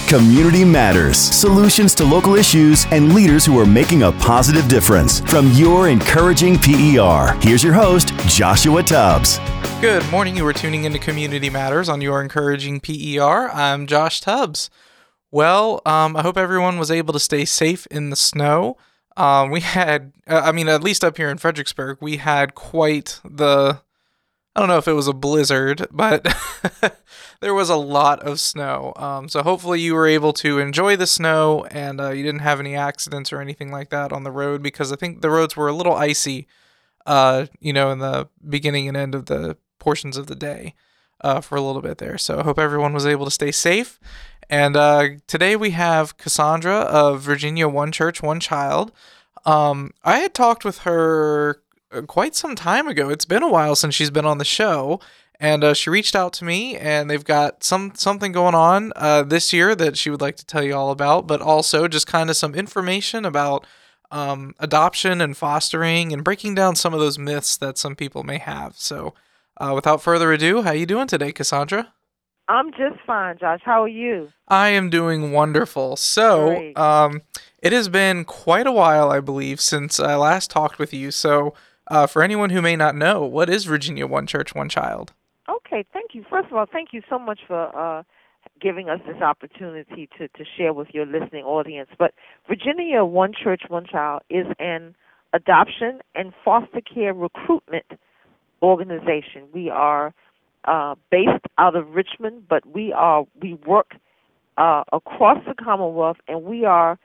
Community Matters. Solutions to local issues and leaders who are making a positive difference. From your encouraging PER, here's your host, Joshua Tubbs. Good morning. You are tuning into Community Matters on your encouraging PER. I'm Josh Tubbs. Well, I hope everyone was able to stay safe in the snow. We had, at least up here in Fredericksburg, we had quite the, I don't know if it was a blizzard, but there was a lot of snow. So hopefully you were able to enjoy the snow and you didn't have any accidents or anything like that on the road, because I think the roads were a little icy, in the beginning and end of the portions of the day for a little bit there. So I hope everyone was able to stay safe. And today we have Cassandra of Virginia One Church, One Child. I had talked with her quite some time ago. It's been a while since she's been on the show, and she reached out to me, and they've got something going on this year that she would like to tell you all about, but also just kind of some information about adoption and fostering and breaking down some of those myths that some people may have. So without further ado, how you doing today, Cassandra? I'm just fine, Josh. How are you? I am doing wonderful. So it has been quite a while, I believe, since I last talked with you. So for anyone who may not know, what is Virginia One Church, One Child? Okay, thank you. First of all, thank you so much for giving us this opportunity to share with your listening audience. But Virginia One Church, One Child is an adoption and foster care recruitment organization. We are based out of Richmond, but we work across the Commonwealth, and we are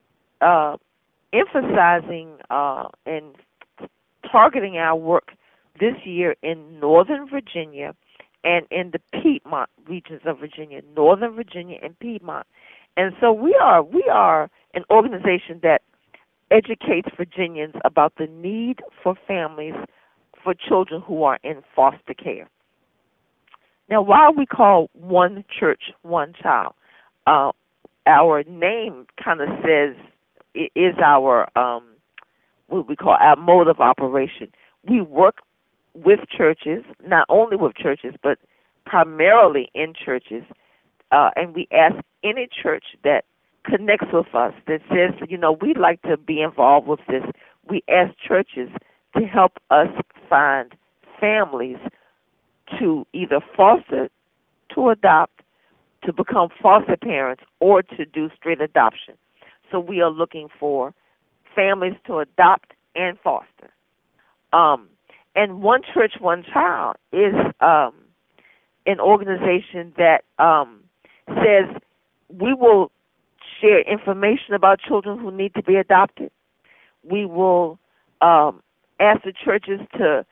emphasizing and targeting our work this year in Northern Virginia and in the Piedmont regions of Virginia, Northern Virginia and Piedmont. And so we are an organization that educates Virginians about the need for families for children who are in foster care. Now, why we call One Church, One Child? Our name kind of says it is our what we call our mode of operation. We work with churches, not only with churches, but primarily in churches, and we ask any church that connects with us that says, we'd like to be involved with this. We ask churches to help us find families to either foster, to adopt, to become foster parents, or to do straight adoption. So we are looking for families to adopt and foster. And One Church, One Child is an organization that says we will share information about children who need to be adopted. We will ask the churches to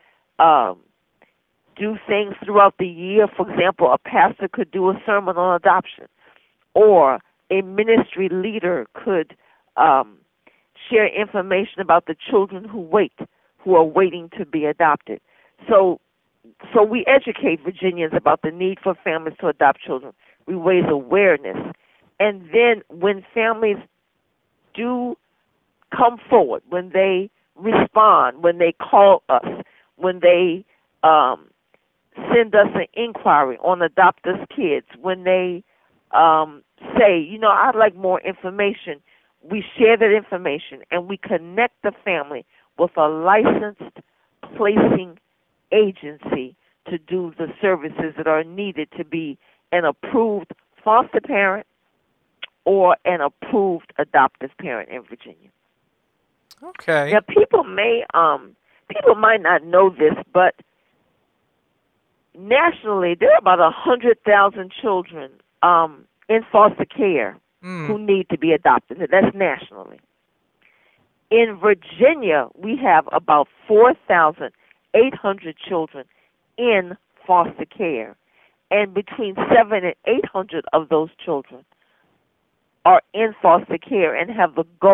do things throughout the year. For example, a pastor could do a sermon on adoption, or a ministry leader could share information about the children who are waiting to be adopted. So we educate Virginians about the need for families to adopt children. We raise awareness. And then when families do come forward, when they respond, when they call us, when they send us an inquiry on Adopt Us Kids, when they say, I'd like more information, we share that information and we connect the family with a licensed placing agency to do the services that are needed to be an approved foster parent or an approved adoptive parent in Virginia. Okay. Now, people might not know this, but nationally there are about 100,000 children in foster care who need to be adopted. That's nationally. In Virginia, we have about 4,800 children in foster care, and between 700 and 800 of those children are in foster care and have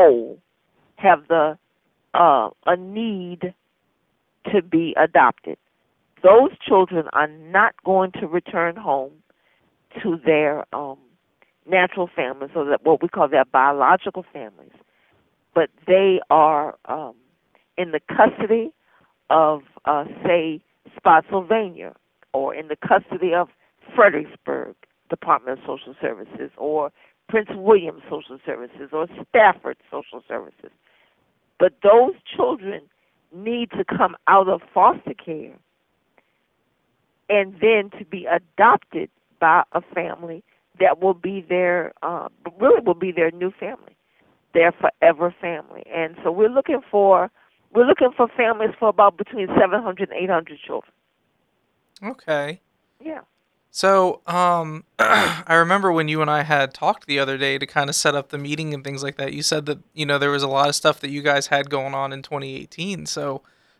a need to be adopted. Those children are not going to return home to their natural families, or what we call their biological families, but they are in the custody of, say, Spotsylvania, or in the custody of Fredericksburg, Department of Social Services, or Prince William Social Services, or Stafford Social Services. But those children need to come out of foster care and then to be adopted by a family that will be their, really will be their new family, their forever family. And so we're looking for families for about between 700 and 800 children. Okay. Yeah. So, I remember when you and I had talked the other day to kind of set up the meeting and things like that, you said that, there was a lot of stuff that you guys had going on in 2018. So,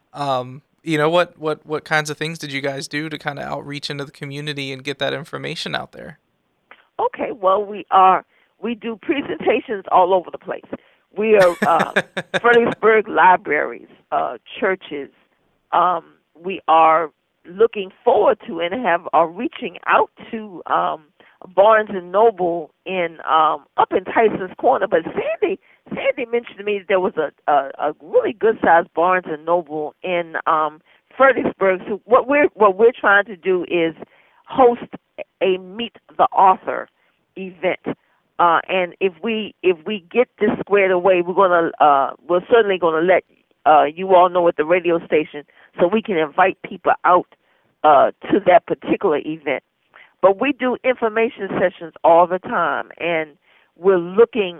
what kinds of things did you guys do to kind of outreach into the community and get that information out there? Okay. Well, we do presentations all over the place. We are Fredericksburg libraries, churches. We are looking forward to and are reaching out to Barnes and Noble in up in Tyson's Corner. But Sandy mentioned to me that there was a really good sized Barnes and Noble in Fredericksburg. So what we're trying to do is host a Meet the Author event. And if we get this squared away, we're certainly gonna let you all know at the radio station, so we can invite people out to that particular event. But we do information sessions all the time, and we're looking,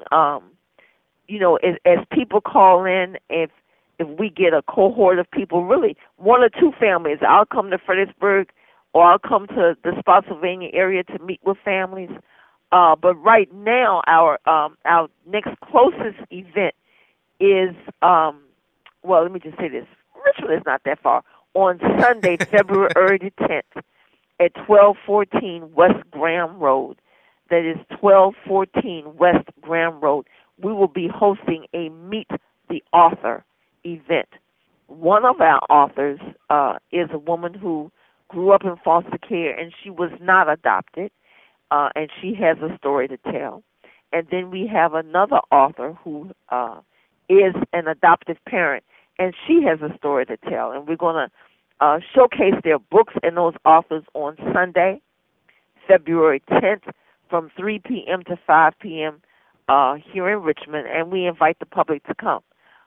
as people call in, if we get a cohort of people, really one or two families, I'll come to Fredericksburg or I'll come to the Spotsylvania area to meet with families. But right now, our next closest event is, let me just say this. Richmond is not that far. On Sunday, February the 10th, at 1214 West Graham Road. That is 1214 West Graham Road. We will be hosting a Meet the Author event. One of our authors is a woman who grew up in foster care, and she was not adopted. And she has a story to tell. And then we have another author who is an adoptive parent, and she has a story to tell. And we're going to showcase their books and those authors on Sunday, February 10th, from 3 p.m. to 5 p.m. Here in Richmond, and we invite the public to come.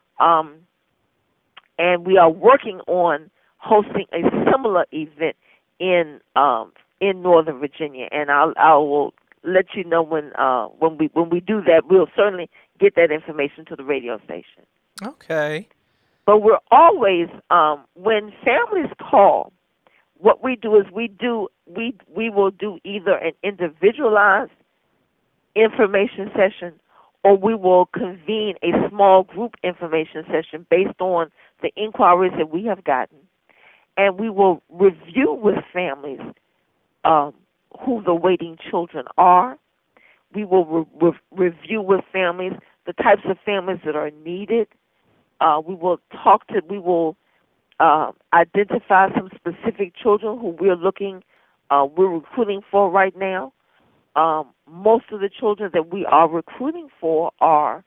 And we are working on hosting a similar event in Northern Virginia, and I will let you know when we do that. We'll certainly get that information to the radio station. Okay. But we're always when families call, what we do is we will do either an individualized information session, or we will convene a small group information session based on the inquiries that we have gotten, and we will review with families who the waiting children are. We will review with families the types of families that are needed. We will identify some specific children who we're recruiting for right now. Most of the children that we are recruiting for are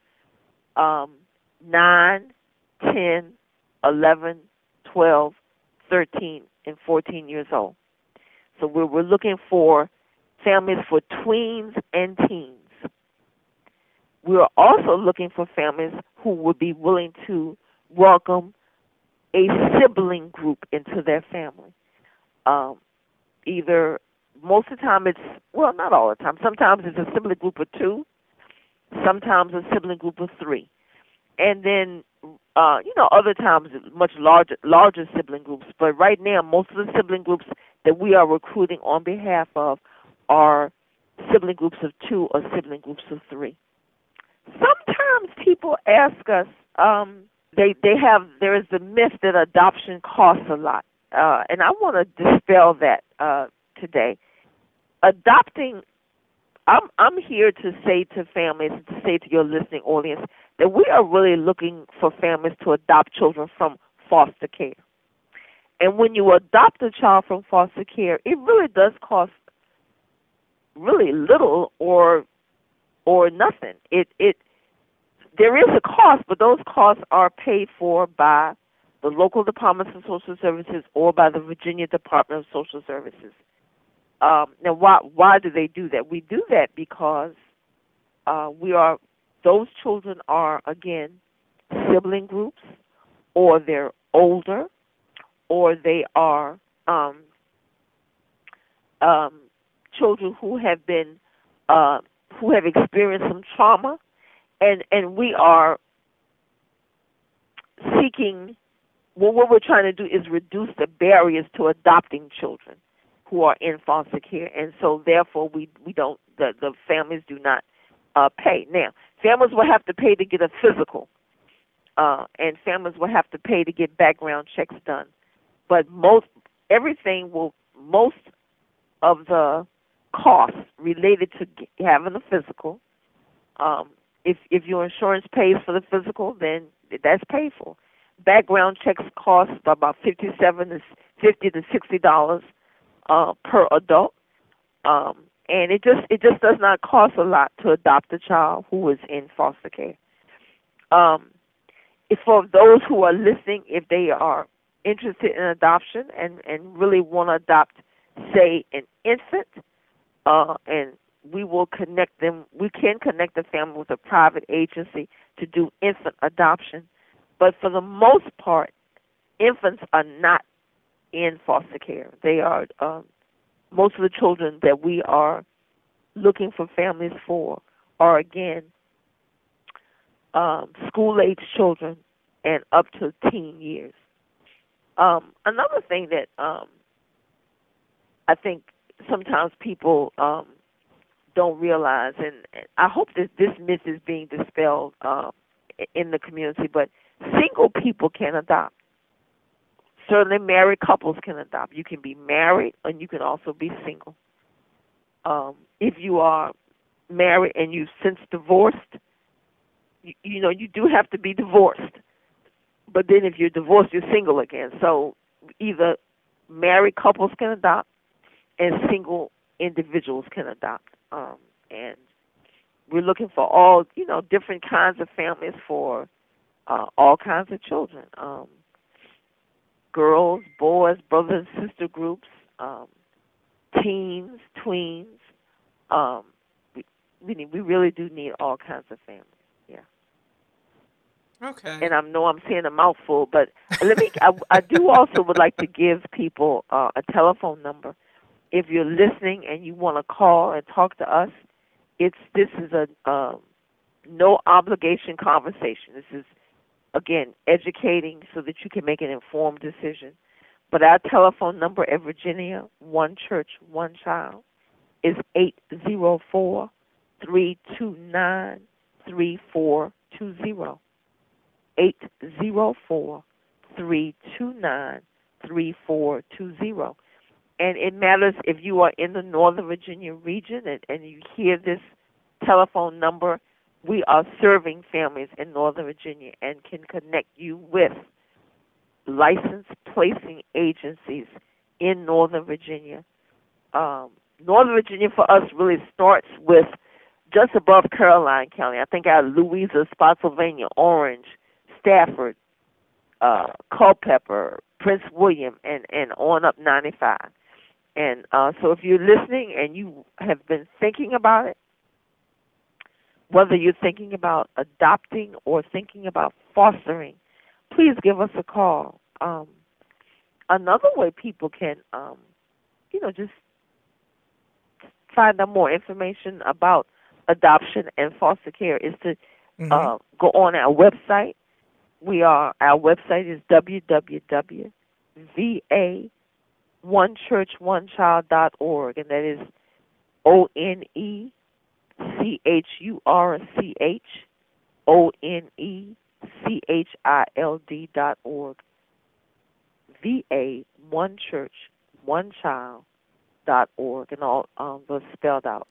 9, 10, 11, 12, 13, and 14 years old. So we're looking for families for tweens and teens. We're also looking for families who would be willing to welcome a sibling group into their family. Either most of the time not all the time. Sometimes it's a sibling group of 2. Sometimes a sibling group of 3. And then, other times much larger sibling groups. But right now, most of the sibling groups that we are recruiting on behalf of are sibling groups of 2 or sibling groups of 3. Sometimes people ask us, there is the myth that adoption costs a lot. And I want to dispel that today. Adopting, I'm here to say to families, to say to your listening audience, that we are really looking for families to adopt children from foster care. And when you adopt a child from foster care, it really does cost really little or nothing. There is a cost, but those costs are paid for by the local departments of social services or by the Virginia Department of Social Services. Now, why do they do that? We do that because those children are, again, sibling groups, or they're older, or they are children who have experienced some trauma, and we are seeking. Well, what we're trying to do is reduce the barriers to adopting children who are in foster care, and so therefore we don't, the families do not pay. Now, families will have to pay to get a physical, and families will have to pay to get background checks done. But most of the costs related to having a physical, if your insurance pays for the physical, then that's paid for. Background checks cost about $50 to $60 per adult, and it just does not cost a lot to adopt a child who is in foster care. If for those who are listening, if they are interested in adoption and really want to adopt, say, an infant, and we will connect them. We can connect the family with a private agency to do infant adoption. But for the most part, infants are not in foster care. They are, most of the children that we are looking for families for are, again, school-age children and up to teen years. Another thing that I think sometimes people don't realize, and I hope that this myth is being dispelled in the community, but single people can adopt. Certainly married couples can adopt. You can be married and you can also be single. If you are married and you've since divorced, you do have to be divorced. But then if you're divorced, you're single again. So either married couples can adopt and single individuals can adopt. And we're looking for all, different kinds of families for all kinds of children. Girls, boys, brother and sister groups, teens, tweens. We really do need all kinds of families. Yeah. Okay. And I know I'm saying a mouthful, but I do also would like to give people a telephone number. If you're listening and you want to call and talk to us, this is a no obligation conversation. This is, again, educating so that you can make an informed decision. But our telephone number at Virginia, One Church, One Child, is 804-329-3420. 804-329-3420. And it matters if you are in the Northern Virginia region and you hear this telephone number. We are serving families in Northern Virginia and can connect you with licensed placing agencies in Northern Virginia. Northern Virginia for us really starts with just above Caroline County. I think our Louisa, Spotsylvania, Orange, Stafford, Culpeper, Prince William, and on up 95. And so if you're listening and you have been thinking about it, whether you're thinking about adopting or thinking about fostering, please give us a call. Another way people can, just find out more information about adoption and foster care is to go on our website. Our website is www.vaonechurchonechild.org, and that is ONECHURCHONECHILD.org. vaonechurchonechild.org, and all those spelled out.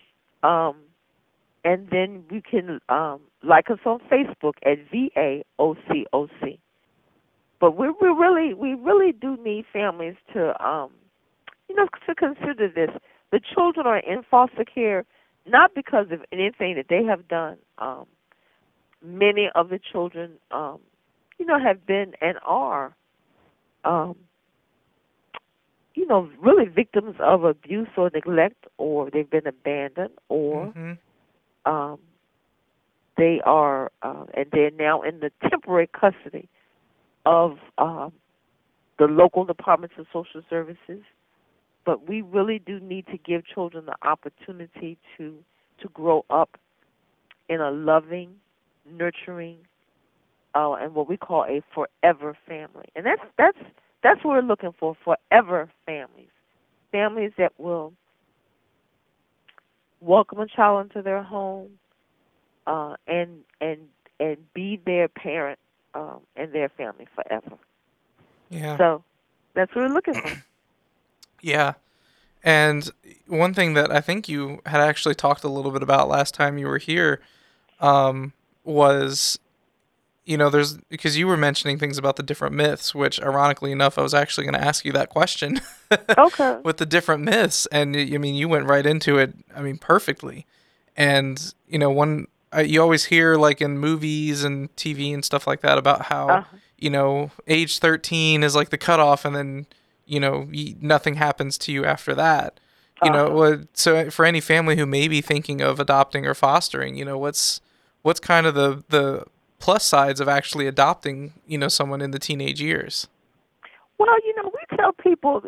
And then you can like us on Facebook at VAOCOC. But we really do need families to to consider this. The children are in foster care not because of anything that they have done. Many of the children, have been and are, really victims of abuse or neglect, or they've been abandoned, or Mm-hmm. they are, and they're now in the temporary custody of the local departments of social services. But we really do need to give children the opportunity to grow up in a loving, nurturing, and what we call a forever family. And that's what we're looking for: forever families that will welcome a child into their home, and be their parent and their family forever. Yeah. So that's what we're looking for. Yeah. And one thing that I think you had actually talked a little bit about last time you were here, was, there's, because you were mentioning things about the different myths, which ironically enough, I was actually going to ask you that question Okay. with the different myths. And you went right into it, perfectly. And, you always hear like in movies and TV and stuff like that about how, age 13 is like the cutoff, and then, nothing happens to you after that. So for any family who may be thinking of adopting or fostering, what's kind of the plus sides of actually adopting, someone in the teenage years? Well, we tell people,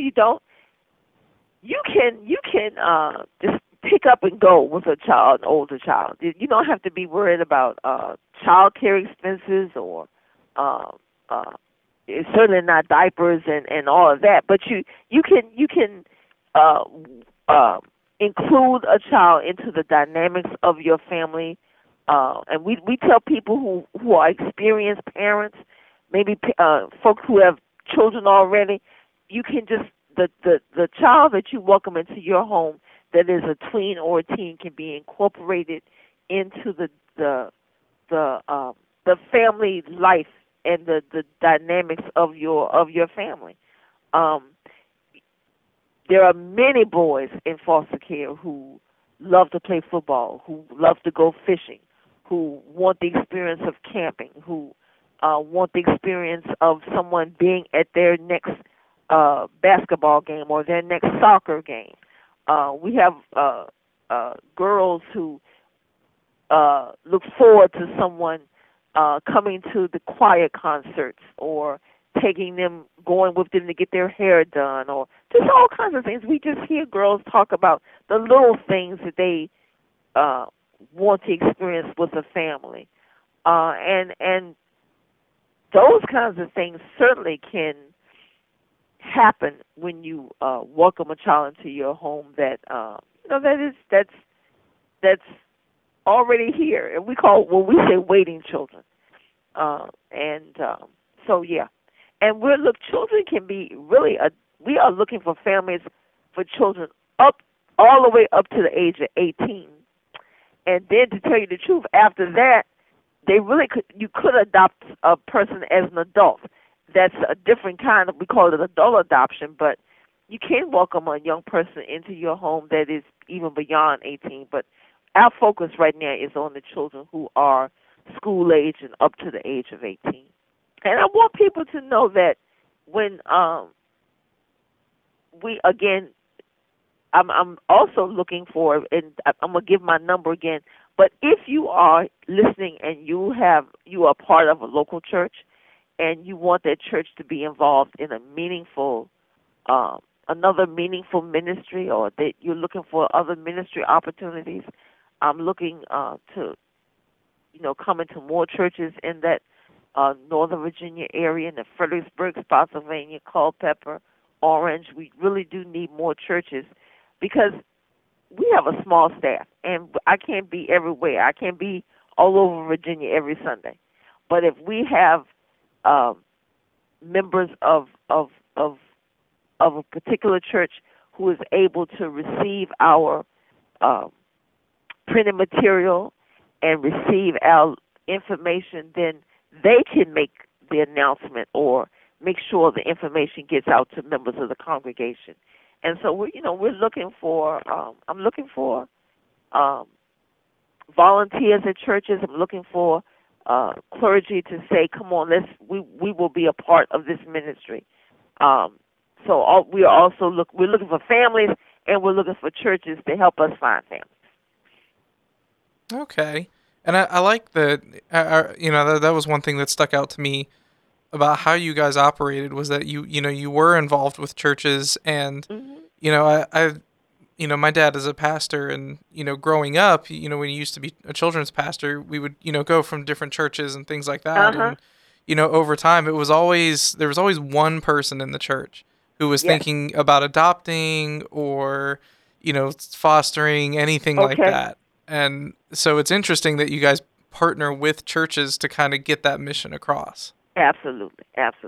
you can just pick up and go with a child, an older child. You don't have to be worried about child care expenses or certainly not diapers and all of that. But you can include a child into the dynamics of your family. And we tell people who are experienced parents, maybe folks who have children already, you can just the child that you welcome into your home that is a tween or a teen can be incorporated into the family life and the dynamics of your family. There are many boys in foster care who love to play football, who love to go fishing, who want the experience of camping, who want the experience of someone being at their next basketball game or their next soccer game. We have girls who look forward to someone coming to the choir concerts, or going with them to get their hair done, or just all kinds of things. We just hear girls talk about the little things that they want to experience with a family, and those kinds of things certainly can happen when you welcome a child into your home that's already here, and we say waiting children, so yeah, and children can be really we are looking for families for children all the way up to the age of 18, and then to tell you the truth, after that, you could adopt a person as an adult. That's a different kind of, we call it adult adoption, but you can welcome a young person into your home that is even beyond 18. But our focus right now is on the children who are school age and up to the age of 18. And I want people to know that when I'm also looking for, and I'm going to give my number again, but if you are listening and you are part of a local church, and you want that church to be involved in another meaningful ministry, or that you're looking for other ministry opportunities, I'm looking to, come into more churches in that Northern Virginia area, in the Fredericksburg, Spotsylvania, Culpeper, Orange. We really do need more churches because we have a small staff, and I can't be everywhere. I can't be all over Virginia every Sunday. But if we have members of a particular church who is able to receive our printed material and receive our information, then they can make the announcement or make sure the information gets out to members of the congregation. And so we're looking for I'm looking for volunteers at churches. I'm looking for clergy to say, come on, we will be a part of this ministry. So we're looking for families, and we're looking for churches to help us find families. Okay. And I like that, that was one thing that stuck out to me about how you guys operated, was that you were involved with churches. And, my dad is a pastor, and, growing up, when he used to be a children's pastor, we would, go from different churches and things like that. Uh-huh. And, over time, there was always one person in the church who was Yes. thinking about adopting or, fostering, anything like Okay. that. And so it's interesting that you guys partner with churches to kind of get that mission across. Absolutely.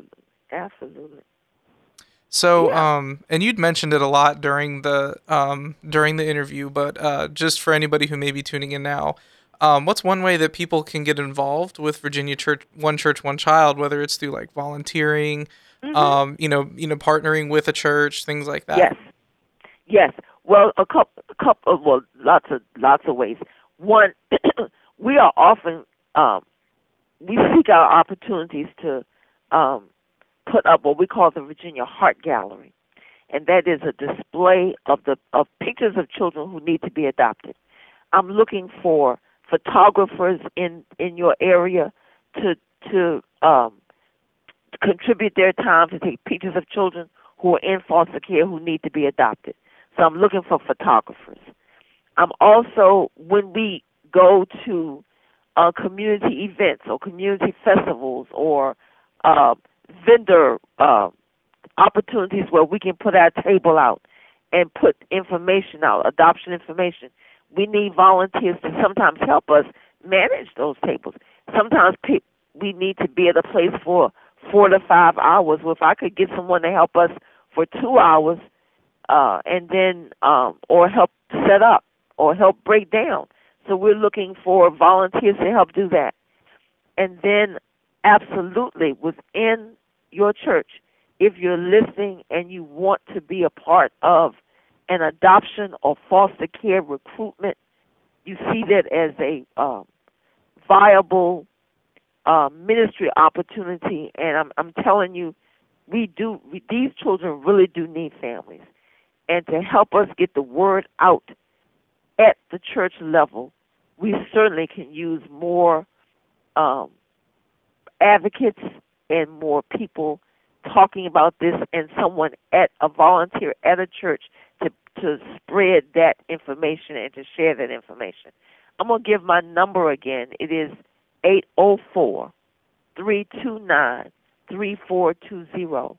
So, Yeah. and you'd mentioned it a lot during the interview, but just for anybody who may be tuning in now, what's one way that people can get involved with Virginia Church, One Child, whether it's through like volunteering, Mhm. partnering with a church, things like that? Yes. Well, lots of ways. One, we are often we seek out opportunities to put up what we call the Virginia Heart Gallery, and that is a display of pictures of children who need to be adopted. I'm looking for photographers in your area to contribute their time to take pictures of children who are in foster care who need to be adopted. So I'm looking for photographers. I'm also, when we go to community events or community festivals or vendor opportunities where we can put our table out and put information out, adoption information, we need volunteers to sometimes help us manage those tables. Sometimes we need to be at a place for 4 to 5 hours. Well, if I could get someone to help us for 2 hours, and then or help set up or help break down. So we're looking for volunteers to help do that. And then absolutely within your church, if you're listening and you want to be a part of an adoption or foster care recruitment, you see that as a viable ministry opportunity. And I'm telling you, these children really do need families. And to help us get the word out at the church level, we certainly can use more advocates and more people talking about this, and a volunteer at a church to spread that information and to share that information. I'm going to give my number again. It is 804-329-3420.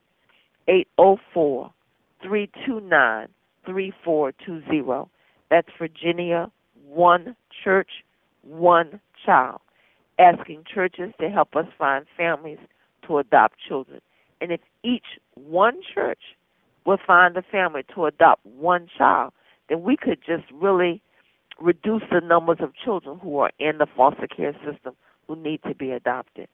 804-329-3420. That's Virginia One Church, One Child, asking churches to help us find families to adopt children. And if each one church will find a family to adopt one child, then we could just really reduce the numbers of children who are in the foster care system who need to be adopted.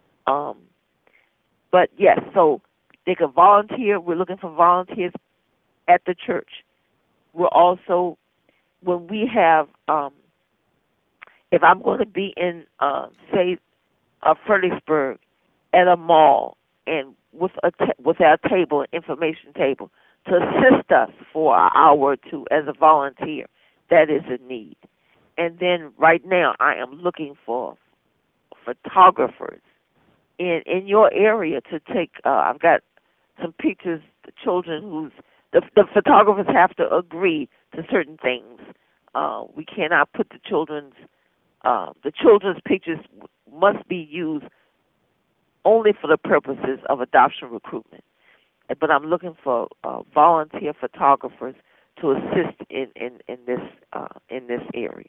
But yes, so they can volunteer. We're looking for volunteers at the church. We're also, when we have, if I'm going to be in, say, Fredericksburg at a mall and with our table, information table, to assist us for an hour or two as a volunteer, that is a need. And then right now I am looking for photographers in your area to take, I've got some pictures, the children the photographers have to agree to certain things. We cannot put the children's pictures must be used only for the purposes of adoption recruitment. But I'm looking for volunteer photographers to assist in this area,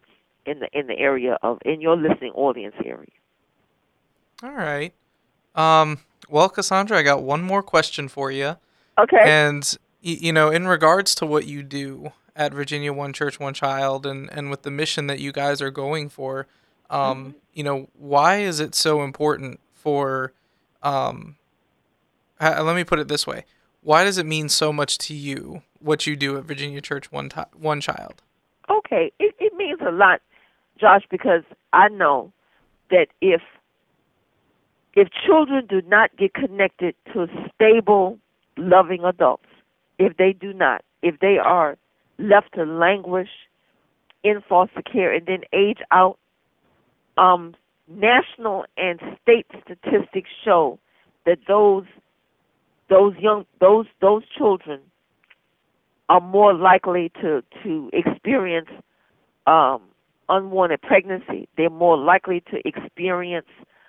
in your listening audience area. All right. Well, Cassandra, I got one more question for you. Okay. And in regards to what you do at Virginia One Church, One Child, and with the mission that you guys are going for, why is it so important for, let me put it this way. Why does it mean so much to you, what you do at Virginia Church One Child? Okay. It means a lot, Josh, because I know that if children do not get connected to stable loving adults. If they do not, if they are left to languish in foster care and then age out, national and state statistics show that those children are more likely to experience unwanted pregnancy. They're more likely to experience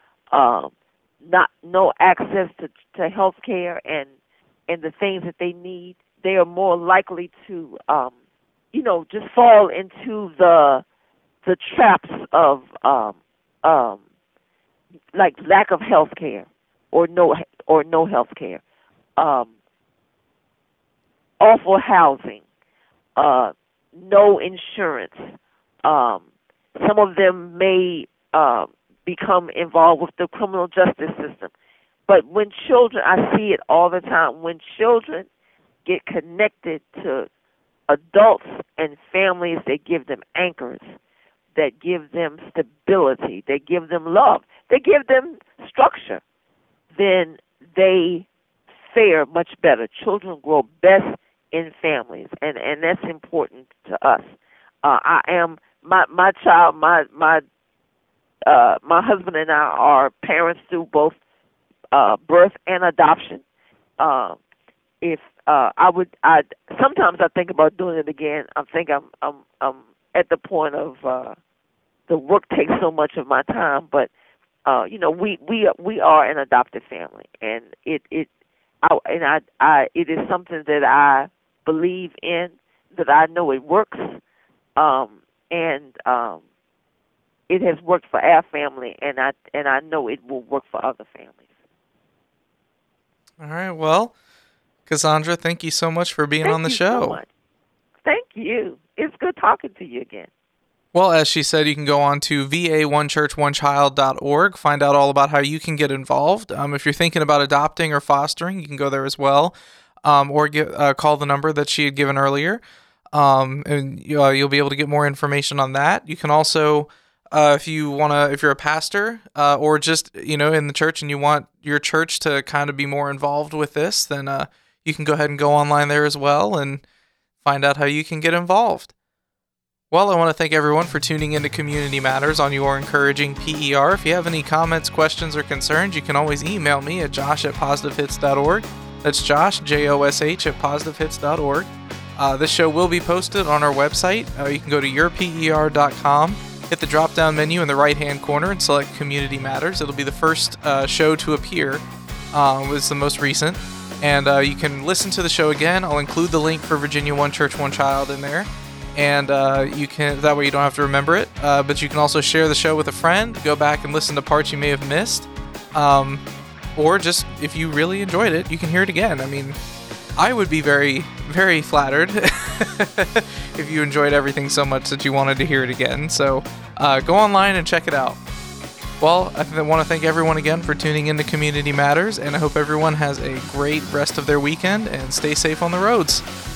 no access to health care and the things that they need. They are more likely to just fall into the traps of like lack of health care or no health care, awful housing, no insurance. Some of them may become involved with the criminal justice system. But when children, I see it all the time, when children get connected to adults and families that give them anchors, that give them stability, that give them love, that give them structure, then they fare much better. Children grow best in families, and that's important to us. My husband and I are parents through both birth and adoption. Sometimes I think about doing it again. I think I'm at the point of the work takes so much of my time, but we are an adopted family, and it is something that I believe in, that I know it works, and it has worked for our family, and I know it will work for other families. All right, well, Cassandra, thank you so much for being on the show. So much. Thank you. It's good talking to you again. Well, as she said, you can go on to va1churchonechild.org, find out all about how you can get involved. If you're thinking about adopting or fostering, you can go there as well, or call the number that she had given earlier, and you'll be able to get more information on that. You can also, if you're a pastor or just in the church and you want your church to kind of be more involved with this, then you can go ahead and go online there as well and find out how you can get involved. Well, I want to thank everyone for tuning into Community Matters on Your Encouraging PER. If you have any comments, questions, or concerns, you can always email me at josh@positivehits.org. That's Josh, Josh, at positivehits.org. This show will be posted on our website. You can go to yourper.com, hit the drop-down menu in the right-hand corner, and select Community Matters. It'll be the first show to appear. It's the most recent. And you can listen to the show again. I'll include the link for Virginia One Church, One Child in there. And that way you don't have to remember it. But you can also share the show with a friend, go back and listen to parts you may have missed. Or just, if you really enjoyed it, you can hear it again. I mean, I would be very, very flattered if you enjoyed everything so much that you wanted to hear it again. So go online and check it out. Well, I want to thank everyone again for tuning into Community Matters, and I hope everyone has a great rest of their weekend and stay safe on the roads.